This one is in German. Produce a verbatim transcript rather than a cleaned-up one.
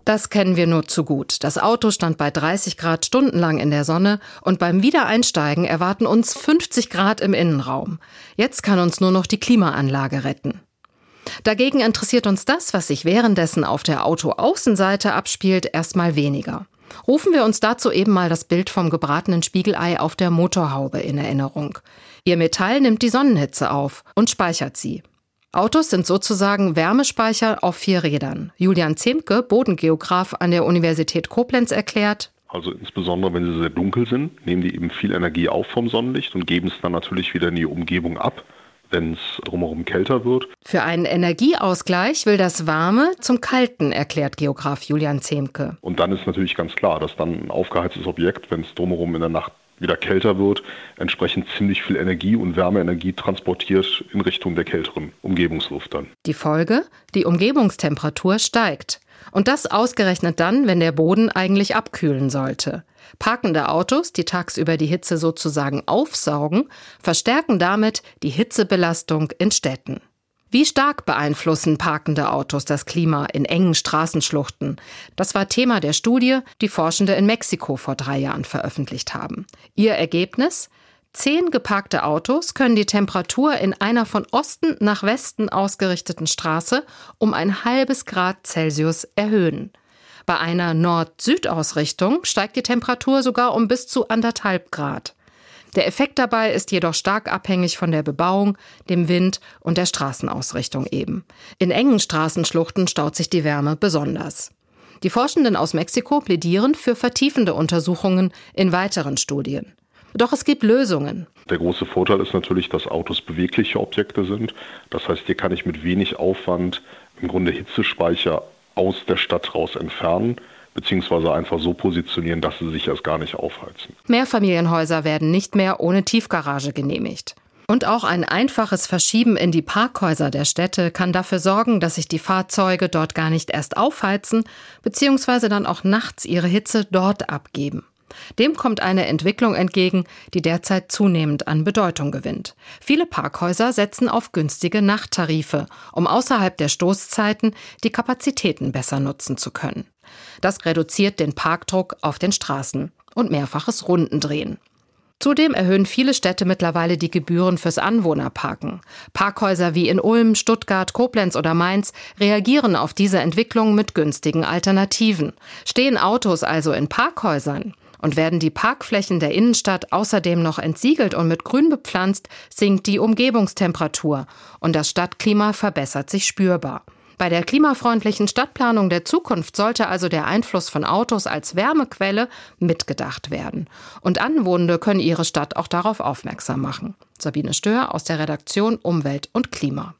Das kennen wir nur zu gut. Das Auto stand bei dreißig Grad stundenlang in der Sonne und beim Wiedereinsteigen erwarten uns fünfzig Grad im Innenraum. Jetzt kann uns nur noch die Klimaanlage retten. Dagegen interessiert uns das, was sich währenddessen auf der Autoaußenseite abspielt, erstmal weniger. Rufen wir uns dazu eben mal das Bild vom gebratenen Spiegelei auf der Motorhaube in Erinnerung. Ihr Metall nimmt die Sonnenhitze auf und speichert sie. Autos sind sozusagen Wärmespeicher auf vier Rädern. Julian Zemke, Bodengeograf an der Universität Koblenz, erklärt: Also insbesondere, wenn sie sehr dunkel sind, nehmen die eben viel Energie auf vom Sonnenlicht und geben es dann natürlich wieder in die Umgebung ab, wenn es drumherum kälter wird. Für einen Energieausgleich will das Warme zum Kalten, erklärt Geograf Julian Zemke. Und dann ist natürlich ganz klar, dass dann ein aufgeheiztes Objekt, wenn es drumherum in der Nacht wieder kälter wird, entsprechend ziemlich viel Energie und Wärmeenergie transportiert in Richtung der kälteren Umgebungsluft dann. Die Folge? Die Umgebungstemperatur steigt. Und das ausgerechnet dann, wenn der Boden eigentlich abkühlen sollte. Parkende Autos, die tagsüber die Hitze sozusagen aufsaugen, verstärken damit die Hitzebelastung in Städten. Wie stark beeinflussen parkende Autos das Klima in engen Straßenschluchten? Das war Thema der Studie, die Forschende in Mexiko vor drei Jahren veröffentlicht haben. Ihr Ergebnis? Zehn geparkte Autos können die Temperatur in einer von Osten nach Westen ausgerichteten Straße um ein halbes Grad Celsius erhöhen. Bei einer Nord-Süd-Ausrichtung steigt die Temperatur sogar um bis zu anderthalb Grad. Der Effekt dabei ist jedoch stark abhängig von der Bebauung, dem Wind und der Straßenausrichtung eben. In engen Straßenschluchten staut sich die Wärme besonders. Die Forschenden aus Mexiko plädieren für vertiefende Untersuchungen in weiteren Studien. Doch es gibt Lösungen. Der große Vorteil ist natürlich, dass Autos bewegliche Objekte sind. Das heißt, hier kann ich mit wenig Aufwand im Grunde Hitzespeicher aus der Stadt raus entfernen, beziehungsweise einfach so positionieren, dass sie sich erst gar nicht aufheizen. Mehrfamilienhäuser werden nicht mehr ohne Tiefgarage genehmigt. Und auch ein einfaches Verschieben in die Parkhäuser der Städte kann dafür sorgen, dass sich die Fahrzeuge dort gar nicht erst aufheizen, beziehungsweise dann auch nachts ihre Hitze dort abgeben. Dem kommt eine Entwicklung entgegen, die derzeit zunehmend an Bedeutung gewinnt. Viele Parkhäuser setzen auf günstige Nachttarife, um außerhalb der Stoßzeiten die Kapazitäten besser nutzen zu können. Das reduziert den Parkdruck auf den Straßen und mehrfaches Rundendrehen. Zudem erhöhen viele Städte mittlerweile die Gebühren fürs Anwohnerparken. Parkhäuser wie in Ulm, Stuttgart, Koblenz oder Mainz reagieren auf diese Entwicklung mit günstigen Alternativen. Stehen Autos also in Parkhäusern und werden die Parkflächen der Innenstadt außerdem noch entsiegelt und mit Grün bepflanzt, sinkt die Umgebungstemperatur und das Stadtklima verbessert sich spürbar. Bei der klimafreundlichen Stadtplanung der Zukunft sollte also der Einfluss von Autos als Wärmequelle mitgedacht werden. Und Anwohner können ihre Stadt auch darauf aufmerksam machen. Sabine Stör aus der Redaktion Umwelt und Klima.